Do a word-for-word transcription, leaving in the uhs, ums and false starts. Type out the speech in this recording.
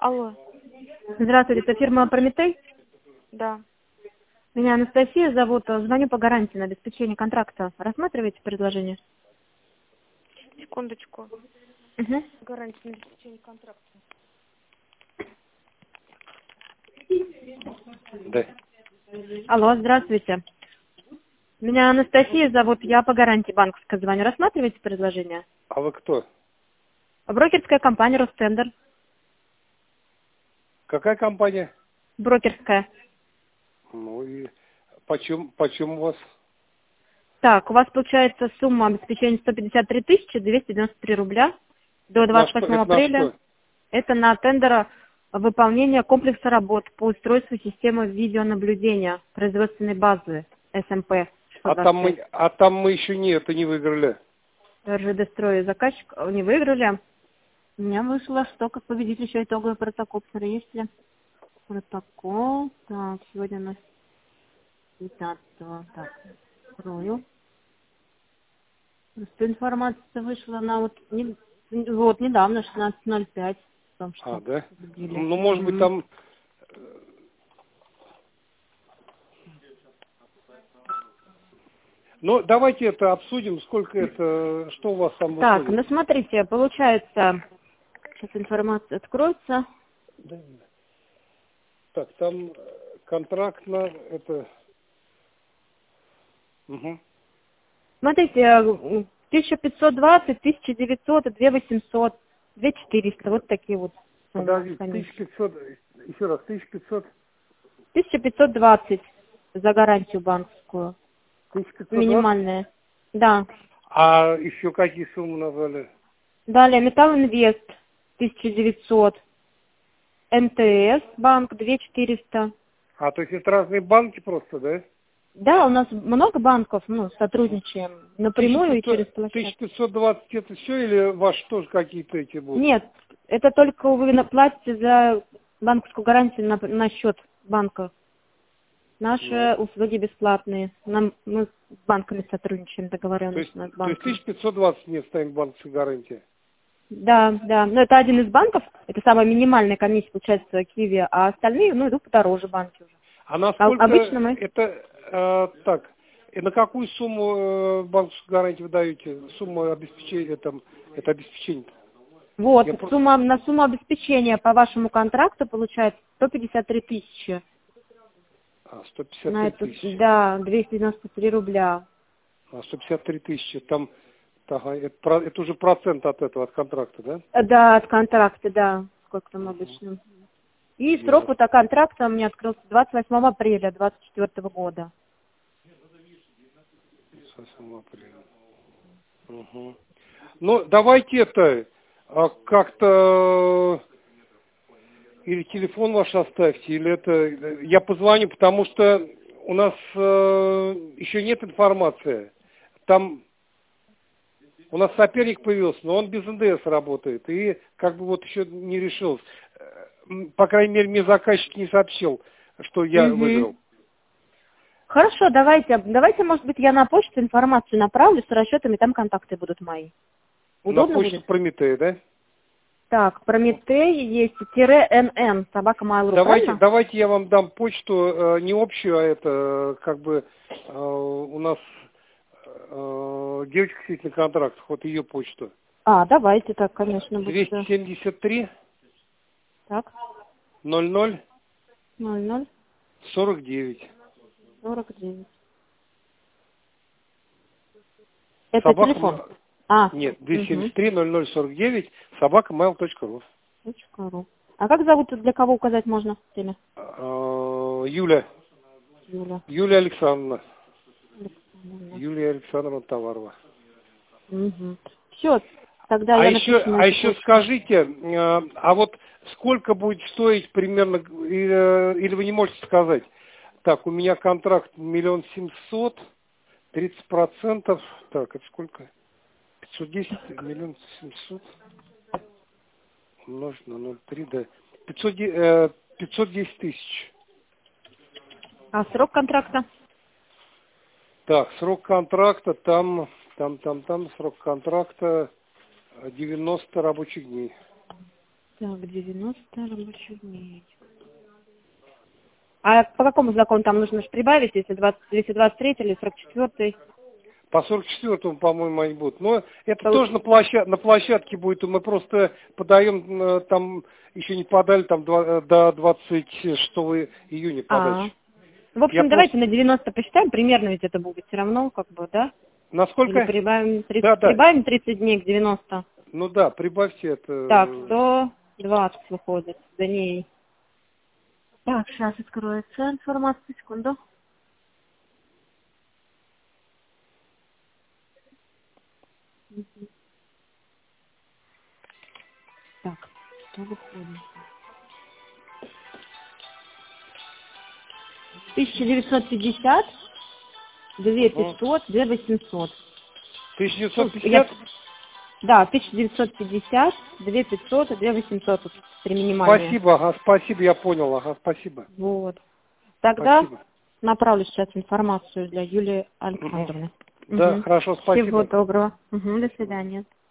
Алло. Здравствуйте, это фирма Прометей. Да. Меня Анастасия зовут. Звоню по гарантии на обеспечение контракта. Рассматриваете предложение? Секундочку. Угу. Гарантия на обеспечение контракта. Да. Алло, здравствуйте. Меня Анастасия зовут. Я по гарантии банковской звоню. Рассматриваете предложение? А вы кто? Брокерская компания Ростендер. Какая компания? Брокерская. Ну и почем, почем у вас? Так, у вас получается сумма обеспечения сто пятьдесят три тысячи двести девяносто три рубля до На двадцать что? восьмого Это на апреля. что? Это на тендера выполнения комплекса работ по устройству системы видеонаблюдения производственной базы эс эм пэ А шестьсот там двадцать мы, пять. а там мы еще не это не выиграли. эр жэ дэ строй заказчик э, не выиграли. У меня вышло, что как победитель еще итоговый протокол. Посмотри, есть ли протокол. Так, сегодня у нас пятнадцатого. Так, открою. Просто информация вышла на вот, не, вот недавно, шестнадцать ноль пять. В том, А, что да? победили. Ну, может быть, Мгм. там... Ну, давайте это обсудим, сколько это, что у вас там Так, выходит. ну смотрите, получается, сейчас информация откроется. Да, да. Так, там э, контрактно это... Угу. Смотрите, э, тысяча пятьсот двадцать, тысяча девятьсот, две тысячи восемьсот, две тысячи четыреста, вот такие вот суммы Подожди, комиссии. тысяча пятьсот, еще раз, тысяча пятьсот, тысяча пятьсот двадцать за гарантию банковскую, тысяча пятьсот двадцать. минимальная. Да. А еще какие суммы назвали? Далее, Металл Инвест, тысяча девятьсот, эм тэ эс банк, две тысячи четыреста. А, то есть это разные банки просто, да? Да, у нас много банков, ну, сотрудничаем напрямую и через тысяча площадку. пятьсот двадцать это все или ваши тоже какие-то эти будут? Нет, это только вы на- платите за банковскую гарантию на, на счет банка. Ну, Наши услуги бесплатные. Нам, мы с банками сотрудничаем, то договоренность есть, у нас с то есть банками. тысяча пятьсот двадцать не ставим банковской гарантии. Да, да. Но это один из банков, это самая минимальная комиссия получается в Киеве, а остальные, ну, идут подороже банки уже. А А насколько обычно мы это, э, так, и на какую сумму э, банковскую гарантию вы даете? Сумма обеспечения, там, это обеспечение? вот, Я просто... сумма, на сумму обеспечения по вашему контракту получается сто пятьдесят три тысячи. А, сто пятьдесят На три это, тысячи. да, двести девяносто три рубля. А, сто пятьдесят три тысячи. Там, ага, это, про- это уже процент от этого, от контракта, да? Э, Да, от контракта, да, сколько там обычно. И срок вот Ясно. контракта у меня открылся двадцать восьмого апреля двадцать четвёртого года. с восьмого апреля. Угу. Ну, давайте это, а, как-то или телефон ваш оставьте, или это, э, я позвоню, потому что у нас э, еще нет информации. Там у нас соперник появился, но он без эн дэ эс работает, и как бы вот еще не решил. Э, м, По крайней мере, мне заказчик не сообщил, что я Угу. выиграл. Хорошо, давайте, давайте, может быть, я на почту информацию направлю с расчетами, там контакты будут мои. На Удобно почту будет? Прометея, да? Так, Прометей есть тире эн эн, собака Mail.ru, Давайте, правильно? давайте я вам дам почту, э, не общую, а это, э, как бы, э, у нас э, девочка сидит на контрактах, вот ее почту. А, давайте так, конечно, будет. двести Да. семьдесят три Так, ноль ноль ноль ноль сорок девять. сорок девять. Это Собака, телефон. м- А, нет, двести угу. семьдесят три ноль ноль сорок девять, собака mail точка ру. .ру. А как зовут, для кого указать можно время? Э, Юля, Юля. Юлия Александровна, Александровна. Юлия Александровна Товарова. Угу. Все, тогда А я еще, напишу на а эту еще почту. скажите, э, а вот сколько будет стоить примерно, э, или вы не можете сказать? Так, у меня контракт миллион семьсот, тридцать процентов, так, это сколько? пятьсот десять, миллион семьсот, умножить на ноль целых три, да. пятьсот, де- э, пятьсот десять тысяч. А срок контракта? Так, срок контракта, там, там, там, там, срок контракта э, девяносто рабочих дней. Так, девяносто рабочих дней. А по какому закону там нужно же прибавить, если двадцать, двести двадцать три или сорок четыре? По сорок четвёртому, по-моему, они будут. Но это Пол- тоже на, площад... на площадке будет. Мы просто подаем, э, там, еще не подали, там, два- до двадцать шестого июня А, подачи. в общем, Я давайте просто... на девяносто посчитаем, примерно ведь это будет все равно, как бы, да? Или Насколько? прибавим тридцать, Да, да. прибавим тридцать дней к девяноста. Ну да, прибавьте это. Так, сто двадцать выходит дней. Так, сейчас откроется информация, секунду. Так, что выходит? тысяча девятьсот пятьдесят, две Угу. пятьсот, две восемьсот. тысяча Ну, девятьсот я, пятьдесят? да, тысяча девятьсот пятьдесят, две пятьсот, две восемьсот, тут три минимальные. Спасибо, ага, спасибо, я понял, ага, спасибо. Вот. Тогда Спасибо. направлю сейчас информацию для Юлии Угу. Александровны. Да, Мгм. хорошо, Всего спасибо. доброго. Мгм, до свидания.